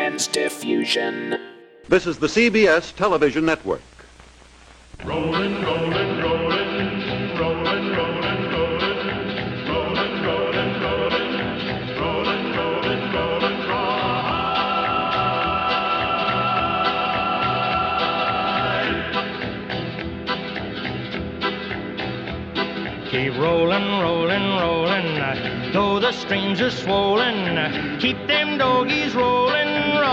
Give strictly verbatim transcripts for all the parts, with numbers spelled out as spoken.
Transdiffusion. This is the C B S Television Network. Rolling, rolling, rolling, rolling, rolling, rolling, rolling, rolling, rolling, rolling, rolling, rolling, ride. Keep rolling, rolling, rolling, though the streams are swollen. Keep them doggies rolling,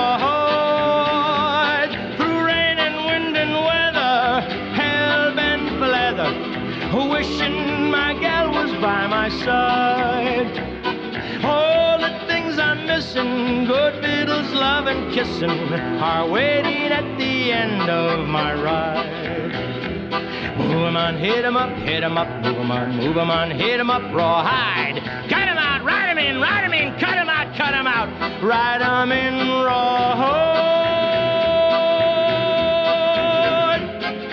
ride. Through rain and wind and weather, hell bent for leather, wishing my gal was by my side. All the things I'm missing, good fiddles, love and kissing, are waiting at the end of my ride. Move 'em on, hit 'em up, hit 'em up, move 'em on, move 'em on, hit 'em up, rawhide. Cut 'em out, ride 'em in, ride 'em in, cut 'em out, cut 'em out, ride 'em in, rawhide.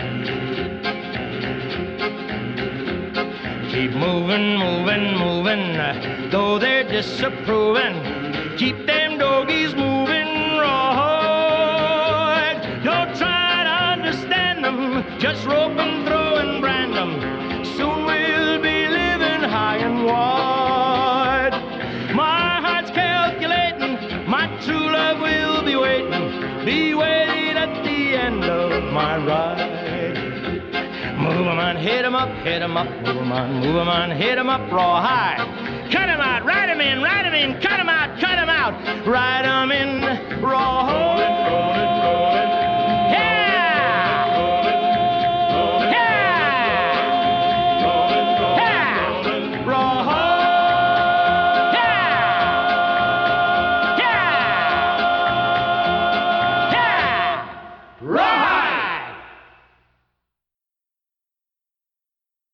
Keep moving, moving, moving, though they're disapproving. Keep them doggies moving, rawhide. Don't try to understand them, just rope 'em through and brand them. Soon we'll be living high and wide. My heart's calculating, my true love will be waiting, be waiting at the end of my ride. Move 'em on, hit 'em up, hit 'em up, move 'em on, move 'em on, hit 'em up, rawhide. Cut 'em out, ride 'em in, ride 'em in, cut 'em out, cut 'em out, ride 'em in, rawhide.